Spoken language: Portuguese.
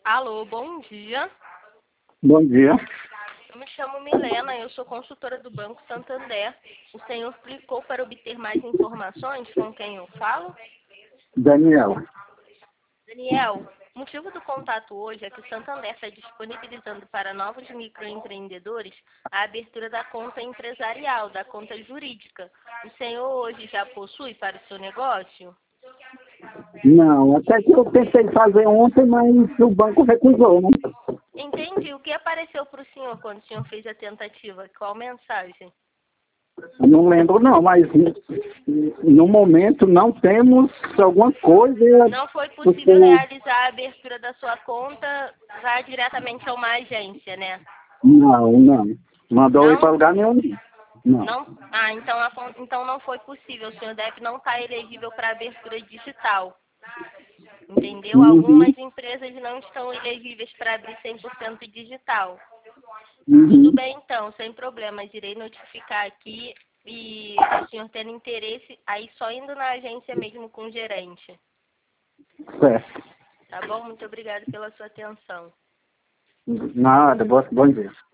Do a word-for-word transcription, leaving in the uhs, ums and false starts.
Alô, bom dia. Bom dia. Eu me chamo Milena, eu sou consultora do Banco Santander. O senhor clicou para obter mais informações com quem eu falo? Daniel. Daniel, o motivo do contato hoje é que o Santander está disponibilizando para novos microempreendedores a abertura da conta empresarial, da conta jurídica. O senhor hoje já possui para o seu negócio? Não, até que eu tentei fazer ontem, mas o banco recusou, né? Entendi. O que apareceu para o senhor quando o senhor fez a tentativa? Qual mensagem? Eu não lembro não, mas no momento não temos alguma coisa. Não foi possível Porque... realizar a abertura da sua conta já diretamente a uma agência, né? Não, não. Mandou Não? ir para lugar nenhum. Não. Não? Ah, então, a, con- então não foi possível. O senhor deve não estar elegível para abertura digital. Entendeu? Uhum. Algumas empresas não estão elegíveis para abrir cem por cento digital. Uhum. Tudo bem, então, sem problemas. Irei notificar aqui e o senhor tendo interesse, aí só indo na agência mesmo com o gerente. Certo. Tá bom? Muito obrigada pela sua atenção. Nada, bom, bom dia.